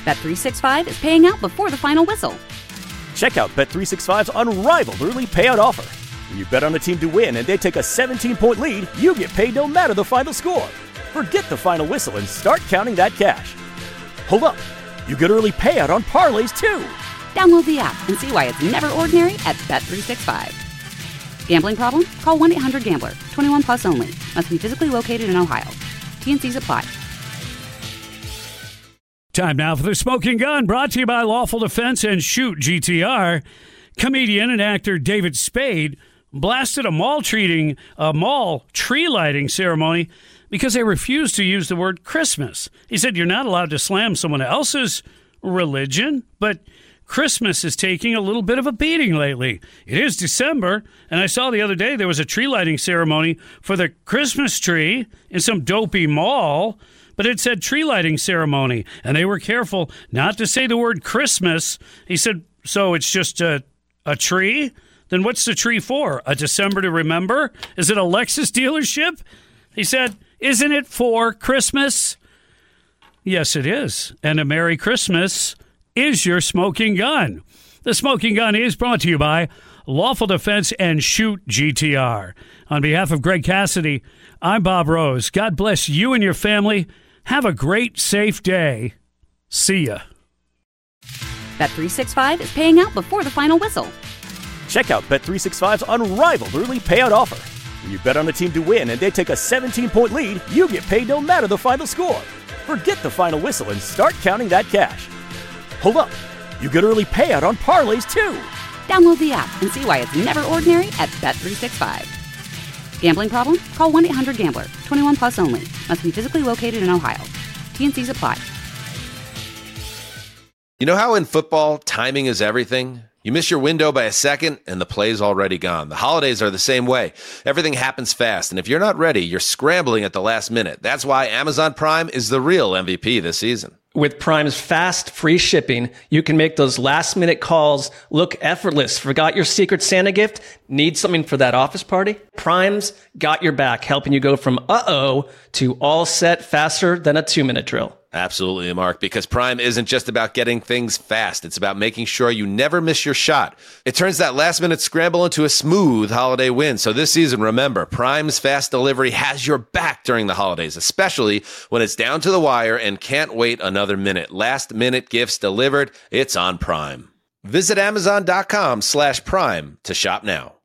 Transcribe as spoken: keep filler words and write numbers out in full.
Bet three sixty-five is paying out before the final whistle. Check out Bet three sixty-five's unrivaled early payout offer. When you bet on a team to win and they take a seventeen-point lead, you get paid no matter the final score. Forget the final whistle and start counting that cash. Hold up. You get early payout on parlays, too. Download the app and see why it's never ordinary at Bet three sixty-five. Gambling problem? Call one eight hundred gambler. twenty-one plus only. Must be physically located in Ohio. T N Cs apply. Time now for the Smoking Gun, brought to you by Lawful Defense and Shoot G T R. Comedian and actor David Spade blasted a mall treating a mall tree lighting ceremony because they refused to use the word Christmas. He said, "You're not allowed to slam someone else's religion, but Christmas is taking a little bit of a beating lately. It is December, and I saw the other day there was a tree lighting ceremony for the Christmas tree in some dopey mall, but it said tree lighting ceremony, and they were careful not to say the word Christmas." He said, "So it's just a, a tree? Then what's the tree for? A December to remember? Is it a Lexus dealership?" He said, "Isn't it for Christmas?" Yes, it is. And a Merry Christmas is your smoking gun. The Smoking Gun is brought to you by Lawful Defense and Shoot G T R. On behalf of Greg Cassidy, I'm Bob Rose. God bless you and your family. Have a great, safe day. See ya. Bet three sixty-five is paying out before the final whistle. Check out Bet three sixty-five's unrivaled early payout offer. When you bet on a team to win and they take a seventeen-point lead, you get paid no matter the final score. Forget the final whistle and start counting that cash. Hold up. You get early payout on parlays, too. Download the app and see why it's never ordinary at Bet three sixty-five. Gambling problem? Call one eight hundred gambler. twenty-one plus only. Must be physically located in Ohio. T N Cs apply. You know how in football, timing is everything? You miss your window by a second, and the play's already gone. The holidays are the same way. Everything happens fast, and if you're not ready, you're scrambling at the last minute. That's why Amazon Prime is the real M V P this season. With Prime's fast, free shipping, you can make those last-minute calls look effortless. Forgot your Secret Santa gift? Need something for that office party? Prime's got your back, helping you go from uh-oh to all set faster than a two-minute drill. Absolutely, Mark, because Prime isn't just about getting things fast. It's about making sure you never miss your shot. It turns that last-minute scramble into a smooth holiday win. So this season, remember, Prime's fast delivery has your back during the holidays, especially when it's down to the wire and can't wait another minute. Last-minute gifts delivered. It's on Prime. Visit Amazon.com slash Prime to shop now.